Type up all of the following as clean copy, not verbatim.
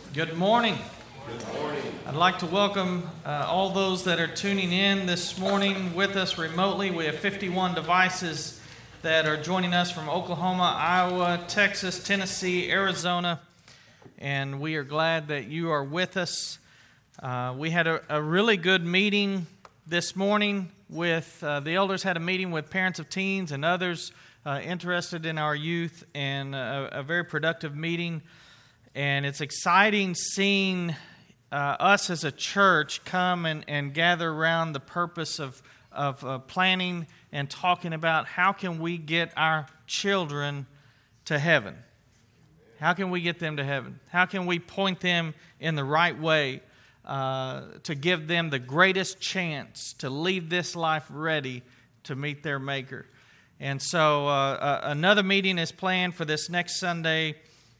Good morning. Good morning. I'd like to welcome all those that are tuning in this morning with us remotely. We have 51 devices that are joining us from Oklahoma, Iowa, Texas, Tennessee, Arizona, and we are glad that you are with us. We had a really good meeting this morning with the elders had a meeting with parents of teens and others interested in our youth, and a very productive meeting. And it's exciting seeing us as a church come and gather around the purpose of planning and talking about how can we get our children to heaven. How can we get them to heaven? How can we point them in the right way to give them the greatest chance to leave this life ready to meet their Maker? And so another meeting is planned for this next Sunday.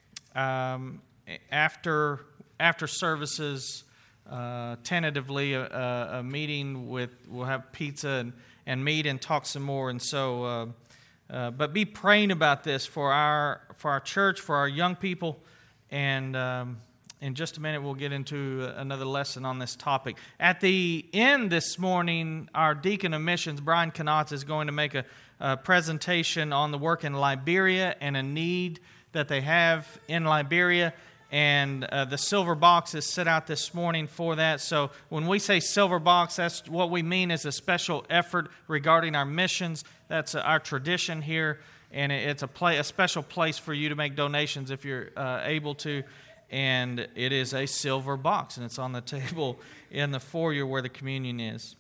After services, tentatively a meeting we'll have pizza and meet and talk some more. And so, but be praying about this for our church, for our young people, and in just a minute we'll get into another lesson on this topic. At the end this morning, our deacon of missions, Brian Knotts, is going to make a presentation on the work in Liberia and a need that they have in Liberia. And the silver box is set out this morning for that. So when we say silver box, that's what we mean is a special effort regarding our missions. That's our tradition here, and it's a special place for you to make donations if you're able to. And it is a silver box, and it's on the table in the foyer where the communion is.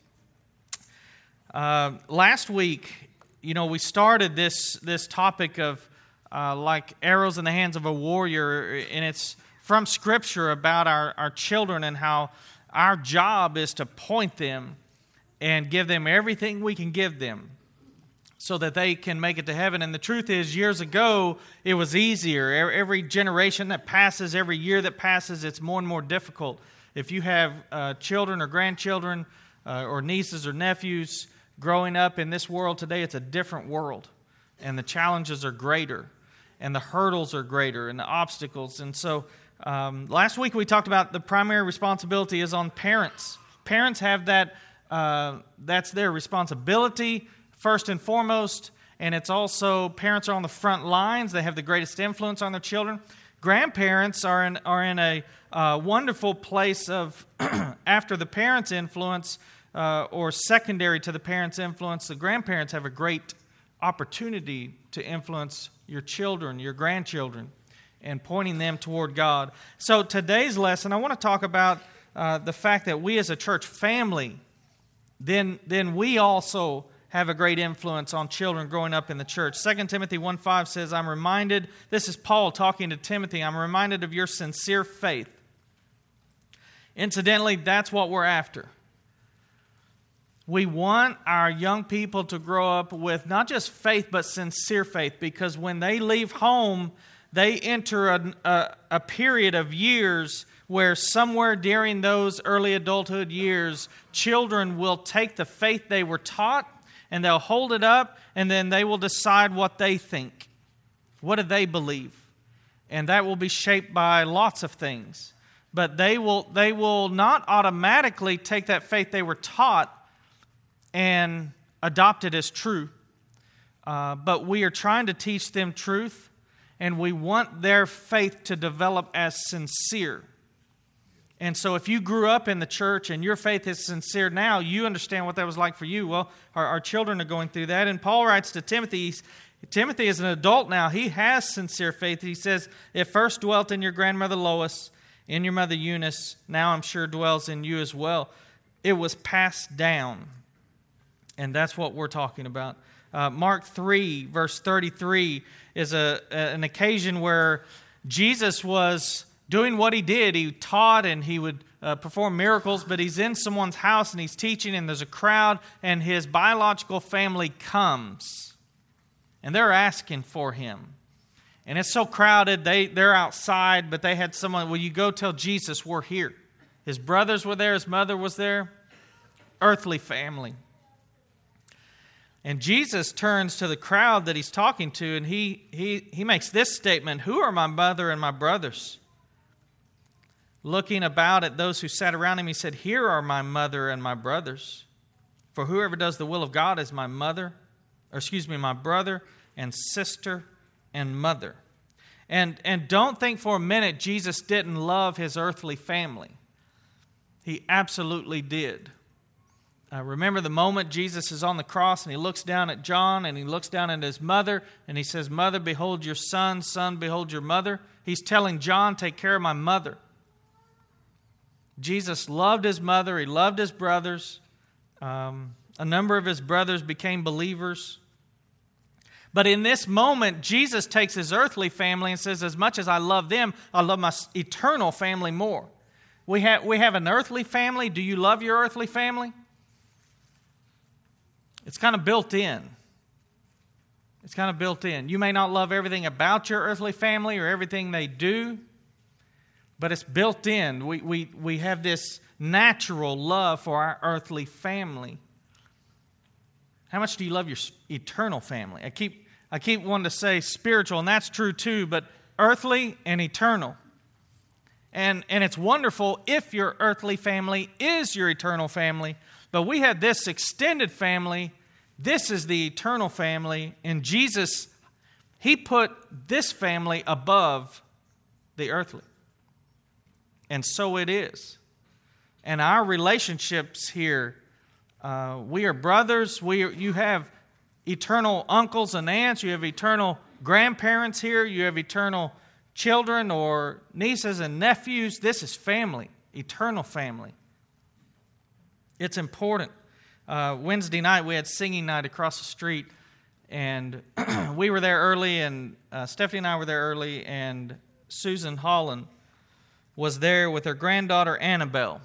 Last week, we started this topic of like arrows in the hands of a warrior, and it's from Scripture about our children and how our job is to point them and give them everything we can give them so that they can make it to heaven. And the truth is, years ago, it was easier. Every generation that passes, every year that passes, it's more and more difficult. If you have children or grandchildren or nieces or nephews growing up in this world today, it's a different world, and the challenges are greater, and the hurdles are greater, and the obstacles. And so last week we talked about the primary responsibility is on parents. Parents have that, that's their responsibility first and foremost, and it's also, parents are on the front lines. They have the greatest influence on their children. Grandparents are in a wonderful place of, after the parents' influence, or secondary to the parents' influence, the grandparents have a great opportunity to influence your children, your grandchildren, and pointing them toward God. So today's lesson, I want to talk about the fact that we as a church family, then we also have a great influence on children growing up in the church. 2 Timothy 1:5 says, I'm reminded, this is Paul talking to Timothy, I'm reminded of your sincere faith. Incidentally, that's what we're after. We want our young people to grow up with not just faith, but sincere faith, because when they leave home, they enter a period of years where somewhere during those early adulthood years, children will take the faith they were taught and they'll hold it up, and then they will decide what they think. What do they believe? And that will be shaped by lots of things. But they will not automatically take that faith they were taught and adopt it as true. But we are trying to teach them truth, and we want their faith to develop as sincere. And so if you grew up in the church and your faith is sincere now, you understand what that was like for you. Well, our children are going through that. And Paul writes to Timothy, Timothy is an adult now. He has sincere faith. He says, it first dwelt in your grandmother Lois, in your mother Eunice, now I'm sure dwells in you as well. It was passed down. And that's what we're talking about. Mark 3, verse 33 is an occasion where Jesus was doing what he did. He taught and he would perform miracles, but he's in someone's house and he's teaching, and there's a crowd, and his biological family comes. And they're asking for him. And it's so crowded, they're outside, but they had someone, will you go tell Jesus we're here? His brothers were there, his mother was there, earthly family. And Jesus turns to the crowd that he's talking to, and he makes this statement, who are my mother and my brothers? looking about at those who sat around him, he said, "Here are my mother and my brothers. For whoever does the will of God is my brother and sister and mother." And don't think for a minute Jesus didn't love his earthly family. He absolutely did. Remember the moment Jesus is on the cross and he looks down at John and he looks down at his mother and he says, "Mother, behold your son. Son, behold your mother." He's telling John, "Take care of my mother." Jesus loved his mother. He loved his brothers. A number of his brothers became believers. But in this moment, Jesus takes his earthly family and says, as much as I love them, I love my eternal family more. We have an earthly family. Do you love your earthly family? It's kind of built in. It's kind of built in. You may not love everything about your earthly family or everything they do, but it's built in. We have this natural love for our earthly family. How much do you love your eternal family? I keep wanting to say spiritual, and that's true too, but earthly and eternal. And it's wonderful if your earthly family is your eternal family, but we have this extended family. This is the eternal family, and Jesus, he put this family above the earthly. And so it is. And our relationships here, we are brothers. You have eternal uncles and aunts. You have eternal grandparents here. You have eternal children or nieces and nephews. This is family, eternal family. It's important. Wednesday night, we had singing night across the street, and we were there early, and Stephanie and I were there early, and Susan Holland was there with her granddaughter, Annabelle.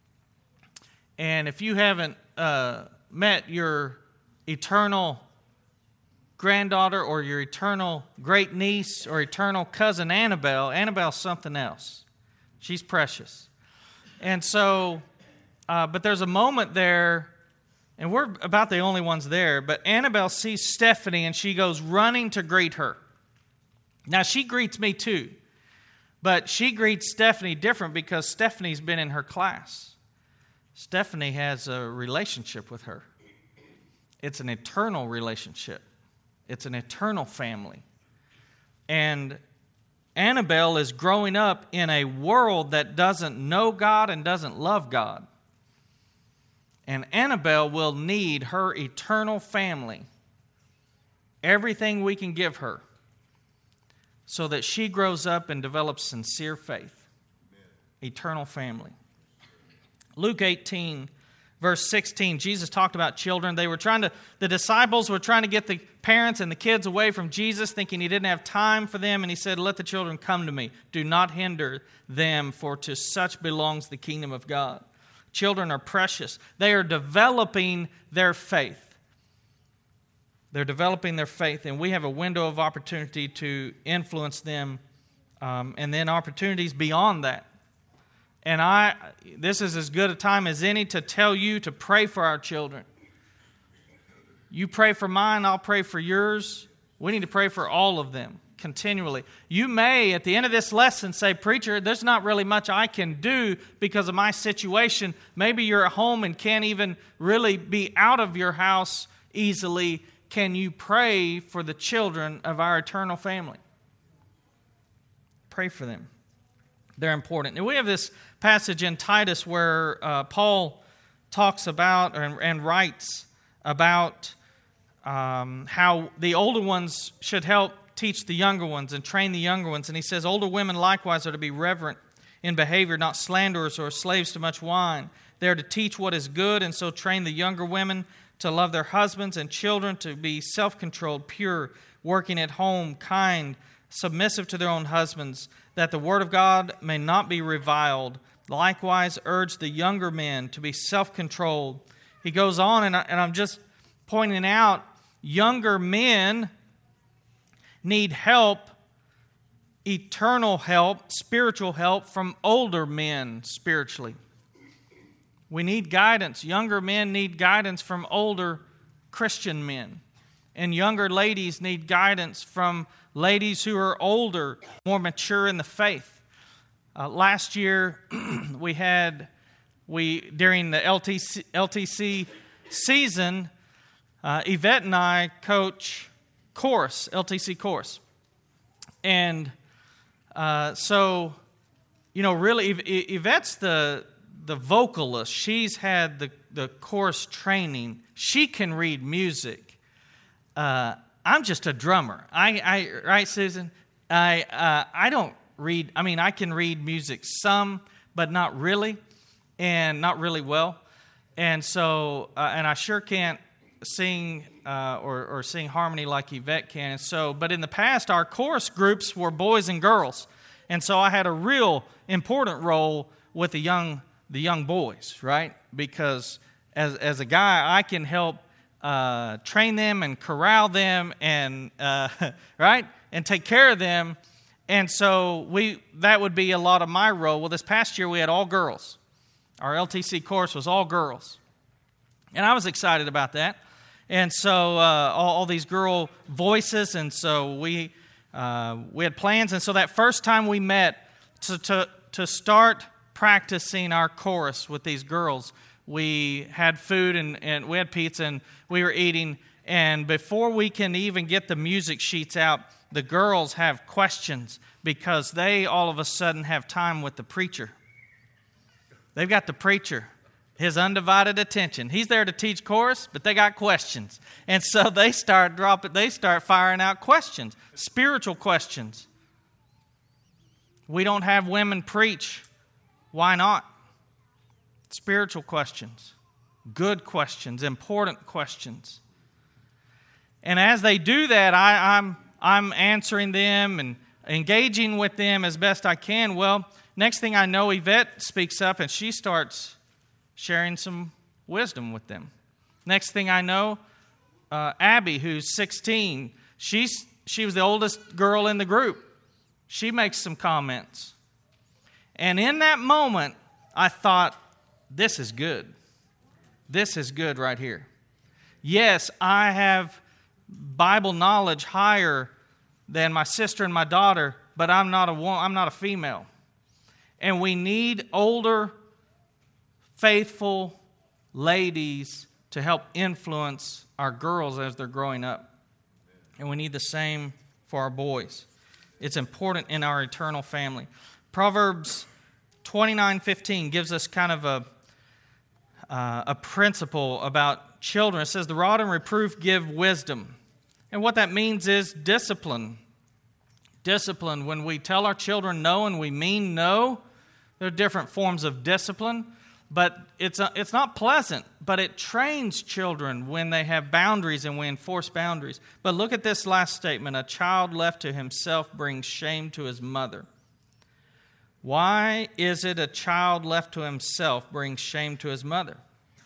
And if you haven't met your eternal granddaughter or your eternal great niece or eternal cousin, Annabelle's something else. She's precious. And so, but there's a moment there, and we're about the only ones there, but Annabelle sees Stephanie and she goes running to greet her. Now, she greets me too, but she greets Stephanie different because Stephanie's been in her class. Stephanie has a relationship with her. It's an eternal relationship. It's an eternal family. And Annabelle is growing up in a world that doesn't know God and doesn't love God. And Annabelle will need her eternal family, everything we can give her, so that she grows up and develops sincere faith. Amen. Eternal family. Luke 18, verse 16, Jesus talked about children. The disciples were trying to get the parents and the kids away from Jesus, thinking he didn't have time for them. And he said, "Let the children come to me. Do not hinder them, for to such belongs the kingdom of God." Children are precious. They are developing their faith. They're developing their faith, and we have a window of opportunity to influence them, and then opportunities beyond that. And this is as good a time as any to tell you to pray for our children. You pray for mine, I'll pray for yours. We need to pray for all of them continually. You may, at the end of this lesson, say, "Preacher, there's not really much I can do because of my situation." Maybe you're at home and can't even really be out of your house easily. Can you pray for the children of our eternal family? Pray for them. They're important. And we have this passage in Titus where Paul talks about and writes about how the older ones should help teach the younger ones and train the younger ones. And he says, "Older women likewise are to be reverent in behavior, not slanderers or slaves to much wine. They are to teach what is good, and so train the younger women to love their husbands, and children to be self-controlled, pure, working at home, kind, submissive to their own husbands, that the word of God may not be reviled. Likewise, urge the younger men to be self-controlled." He goes on, and I'm just pointing out, younger men need help, eternal help, spiritual help from older men spiritually. We need guidance. Younger men need guidance from older Christian men. And younger ladies need guidance from ladies who are older, more mature in the faith. Last year, during the LTC season, Yvette and I coach chorus, LTC chorus. And so, really, Yvette's the vocalist. She's had the chorus training. She can read music. I'm just a drummer. Right, Susan? I don't read. I mean, I can read music some, but not really, and not really well. And so, and I sure can't sing or sing harmony like Yvette can. And so, but in the past, our chorus groups were boys and girls, and so I had a real important role with the young boys, right? Because as a guy, I can help train them and corral them and right, and take care of them. And so that would be a lot of my role. Well, this past year we had all girls. Our LTC course was all girls, and I was excited about that. And so all these girl voices, and so we had plans. And so that first time we met to start practicing our chorus with these girls, we had food and we had pizza and we were eating. And before we can even get the music sheets out, the girls have questions because they all of a sudden have time with the preacher. They've got the preacher, his undivided attention. He's there to teach chorus, but they got questions. And so they start firing out questions, spiritual questions. We don't have women preach. Why not? Spiritual questions, good questions, important questions. And as they do that, I'm answering them and engaging with them as best I can. Well, next thing I know, Yvette speaks up and she starts sharing some wisdom with them. Next thing I know, Abby, who's 16, she was the oldest girl in the group. She makes some comments. And in that moment, I thought, this is good. This is good right here. Yes, I have Bible knowledge higher than my sister and my daughter, but I'm not a female. And we need older, faithful ladies to help influence our girls as they're growing up. And we need the same for our boys. It's important in our eternal family. Proverbs 29:15 gives us kind of a principle about children. It says, the rod and reproof give wisdom. And what that means is discipline. Discipline. When we tell our children no and we mean no, there are different forms of discipline. But it's not pleasant, but it trains children when they have boundaries and we enforce boundaries. But look at this last statement. A child left to himself brings shame to his mother. Why is it a child left to himself brings shame to his mother?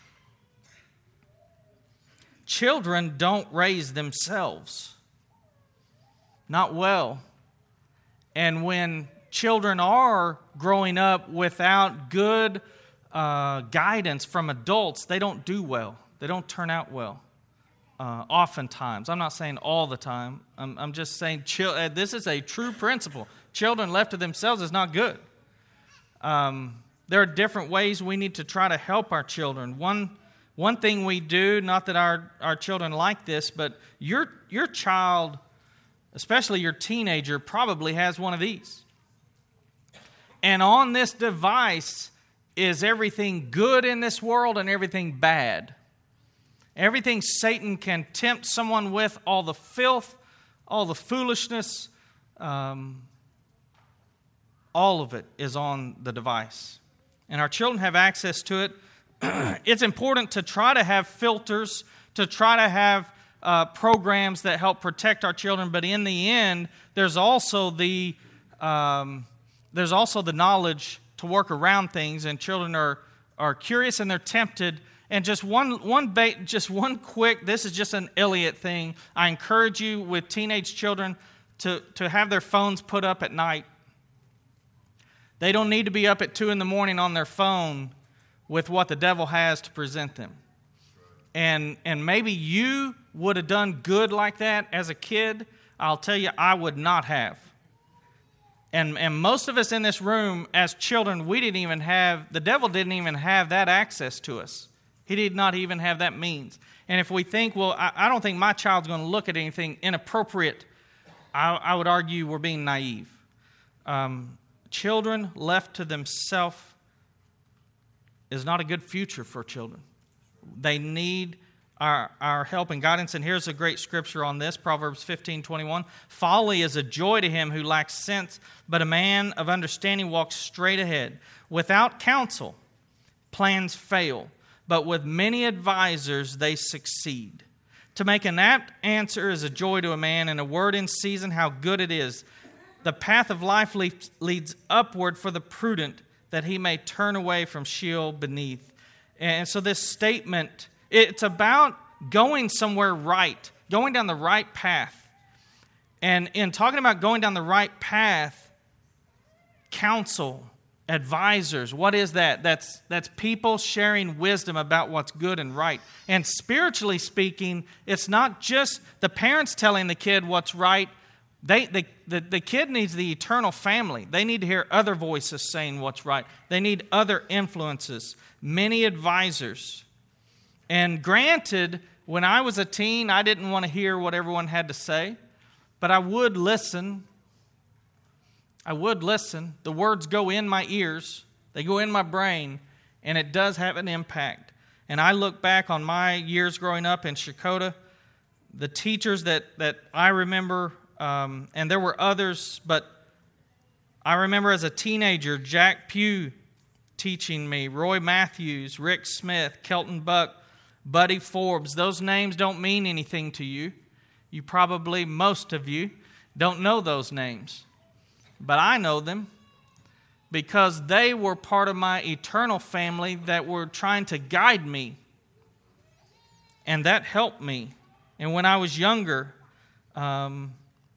Children don't raise themselves. Not well. And when children are growing up without good guidance from adults, they don't do well. They don't turn out well. Oftentimes. I'm not saying all the time. I'm just saying this is a true principle. Children left to themselves is not good. There are different ways we need to try to help our children. One thing we do, not that our children like this, but your child, especially your teenager, probably has one of these. And on this device is everything good in this world and everything bad. Everything Satan can tempt someone with, all the filth, all the foolishness, all of it is on the device. And our children have access to it. It's important to try to have filters, to try to have programs that help protect our children. But in the end, there's also the knowledge to work around things, and children are curious and they're tempted. And just one quick, this is just an Elliott thing. I encourage you with teenage children to have their phones put up at night. They don't need to be up at 2 a.m. on their phone with what the devil has to present them. And maybe you would have done good like that as a kid. I'll tell you, I would not have. And most of us in this room as children, the devil didn't even have that access to us. He did not even have that means. And if we think, well, I don't think my child's going to look at anything inappropriate, I would argue we're being naive. Children left to themselves is not a good future for children. They need our help and guidance. And here's a great scripture on this, Proverbs 15:21. Folly is a joy to him who lacks sense, but a man of understanding walks straight ahead. Without counsel, plans fail, but with many advisors they succeed. To make an apt answer is a joy to a man, and a word in season how good it is. The path of life leads upward for the prudent, that he may turn away from Sheol beneath. And so this statement, it's about going somewhere right, going down the right path. And in talking about going down the right path, counsel, advisors, what is that? That's people sharing wisdom about what's good and right. And spiritually speaking, it's not just the parents telling the kid what's right. The kid needs the eternal family. They need to hear other voices saying what's right. They need other influences, many advisors. And granted, when I was a teen, I didn't want to hear what everyone had to say, but I would listen. The words go in my ears, they go in my brain, and it does have an impact. And I look back on my years growing up in Shakota, the teachers that I remember, and there were others, but I remember as a teenager, Jack Pugh teaching me, Roy Matthews, Rick Smith, Kelton Buck, Buddy Forbes. Those names don't mean anything to you. You probably, most of you, don't know those names. But I know them because they were part of my eternal family that were trying to guide me. And that helped me. And when I was younger, and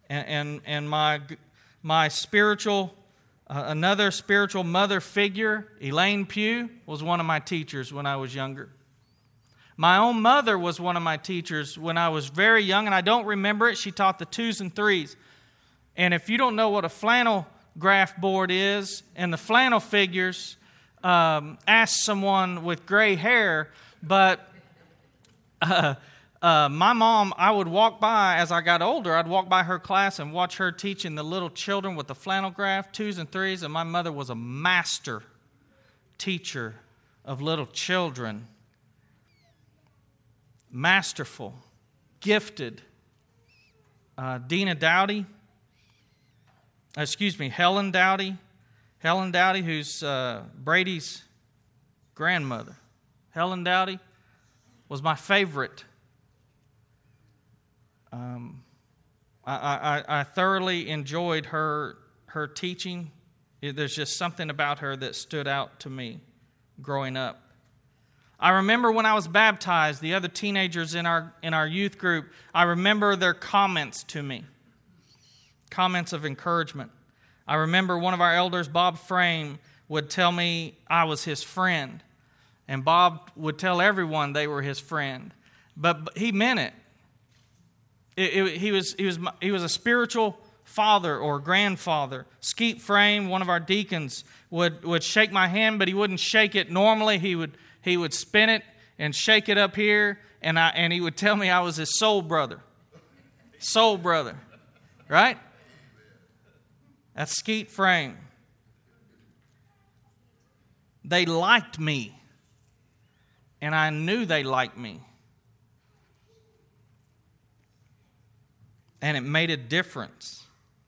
my spiritual, another spiritual mother figure, Elaine Pugh, was one of my teachers when I was younger. My own mother was one of my teachers when I was very young, and I don't remember it. She taught the 2s and 3s. And if you don't know what a flannel graph board is and the flannel figures, ask someone with gray hair. But my mom, I would walk by, as I got older, I'd walk by her class and watch her teaching the little children with the flannel graph, 2s and 3s, and my mother was a master teacher of little children. Masterful, gifted. Helen Dowdy. Helen Dowdy, who's Brady's grandmother. Helen Dowdy was my favorite. I thoroughly enjoyed her teaching. There's just something about her that stood out to me growing up. I remember when I was baptized, the other teenagers in our youth group, I remember their comments to me. Comments of encouragement. I remember one of our elders, Bob Frame, would tell me I was his friend. And Bob would tell everyone they were his friend. But he meant it. He was a spiritual father or grandfather. Skeet Frame, one of our deacons, would shake my hand, but he wouldn't shake it normally. He would spin it and shake it up here, and he would tell me I was his soul brother. Soul brother. Right? That's Skeet Frame. They liked me, and I knew they liked me. And it made a difference.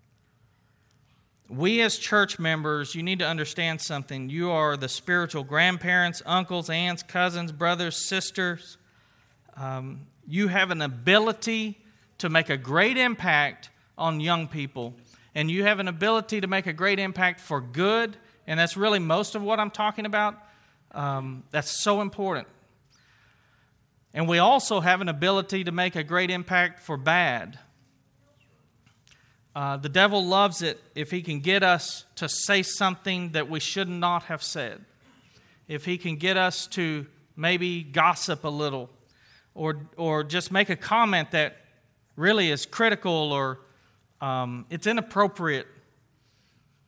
We as church members, you need to understand something. You are the spiritual grandparents, uncles, aunts, cousins, brothers, sisters. You have an ability to make a great impact on young people. And you have an ability to make a great impact for good. And that's really most of what I'm talking about. That's so important. And we also have an ability to make a great impact for bad. The devil loves it if he can get us to say something that we should not have said. If he can get us to maybe gossip a little or just make a comment that really is critical or it's inappropriate.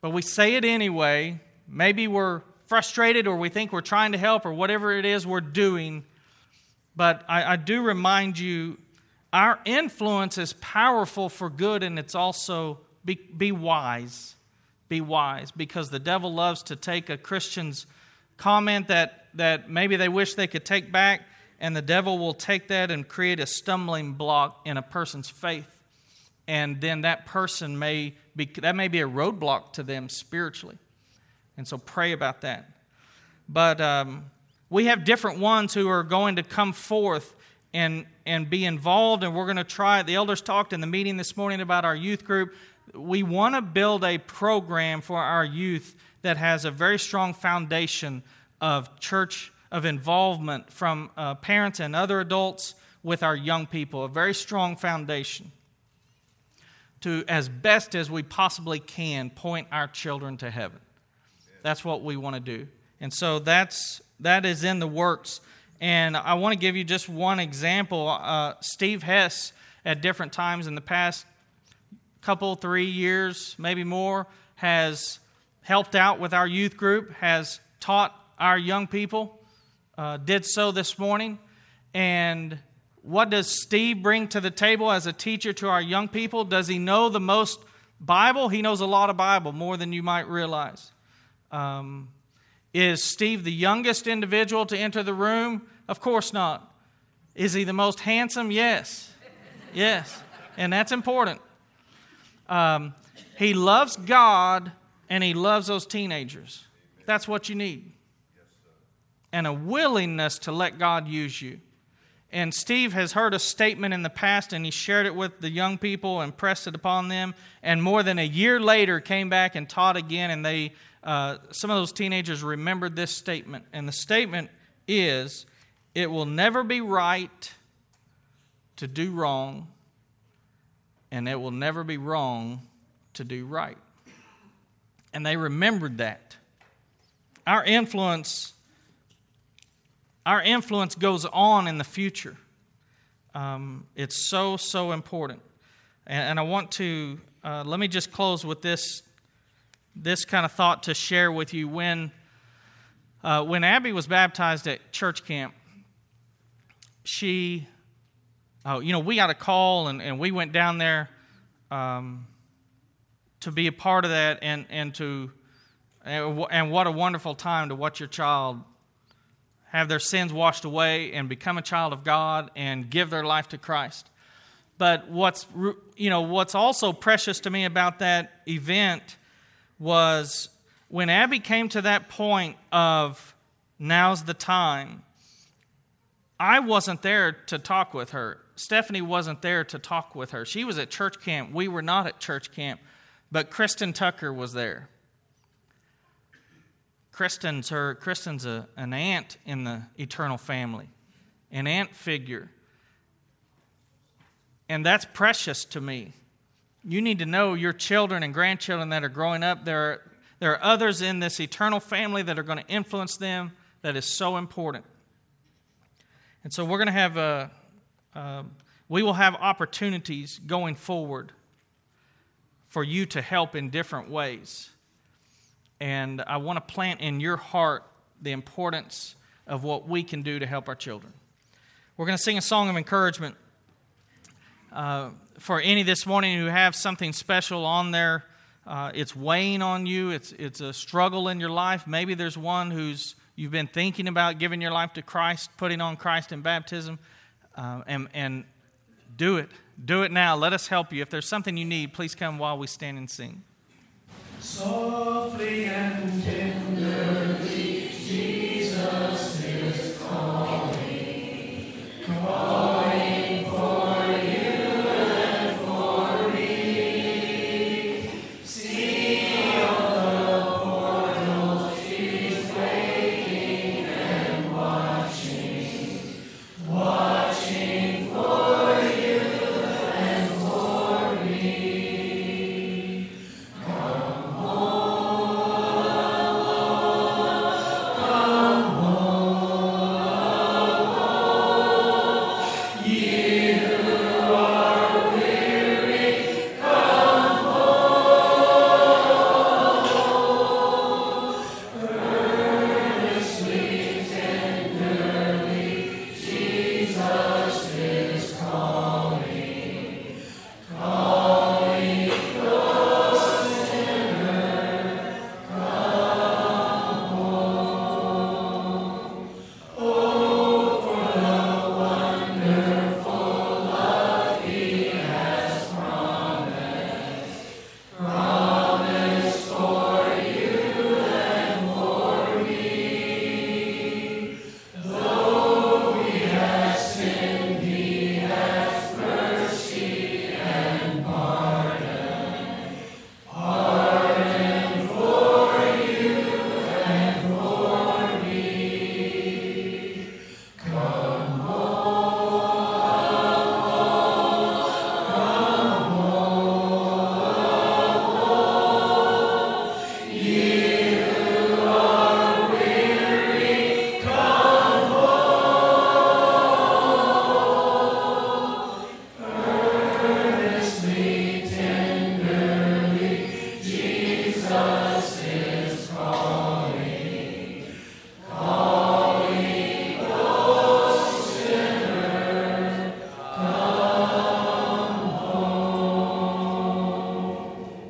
but we say it anyway. Maybe we're frustrated or we think we're trying to help or whatever it is we're doing. But I do remind you, our influence is powerful for good, and it's also be wise. Be wise, because the devil loves to take a Christian's comment that maybe they wish they could take back, and the devil will take that and create a stumbling block in a person's faith. And then that person may be a roadblock to them spiritually. And so pray about that. But we have different ones who are going to come forth and be involved, and we're going to try. The elders talked in the meeting this morning about our youth group. We want to build a program for our youth that has a very strong foundation of church, of involvement from parents and other adults with our young people, a very strong foundation to, as best as we possibly can, point our children to heaven. That's what we want to do. And so that is in the works. And I want to give you just one example. Steve Hess, at different times in the past couple, 3 years, maybe more, has helped out with our youth group, has taught our young people, did so this morning. And what does Steve bring to the table as a teacher to our young people? Does he know the most Bible? He knows a lot of Bible, more than you might realize. Is Steve the youngest individual to enter the room? Of course not. Is he the most handsome? Yes. Yes. And that's important. He loves God, and he loves those teenagers. That's what you need. And a willingness to let God use you. And Steve has heard a statement in the past, and he shared it with the young people and pressed it upon them. And more than a year later, came back and taught again, and they some of those teenagers remembered this statement. And the statement is, it will never be right to do wrong, and it will never be wrong to do right. And they remembered that. Our influence goes on in the future. It's so important. And I want to, let me just close with this kind of thought to share with you. When Abby was baptized at church camp, we got a call, and we went down there to be a part of that, and what a wonderful time to watch your child have their sins washed away and become a child of God and give their life to Christ. But what's also precious to me about that event was when Abby came to that point of now's the time, I wasn't there to talk with her. Stephanie wasn't there to talk with her. She was at church camp. We were not at church camp, but Kristen Tucker was there. Kristen's an aunt in the eternal family, an aunt figure. And that's precious to me. You need to know your children and grandchildren that are growing up. There are others in this eternal family that are going to influence them. That is so important. And so we're going to have we will have opportunities going forward for you to help in different ways. And I want to plant in your heart the importance of what we can do to help our children. We're going to sing a song of encouragement. For any this morning who have something special on there, it's weighing on you, it's a struggle in your life. Maybe there's one you've been thinking about giving your life to Christ, putting on Christ in baptism, and do it. Do it now. Let us help you. If there's something you need, please come while we stand and sing. Softly and tenderly, Jesus is calling, calling for you and for me. See all the portals, she's waiting and watching, watching for you and for me. Come home. Jesus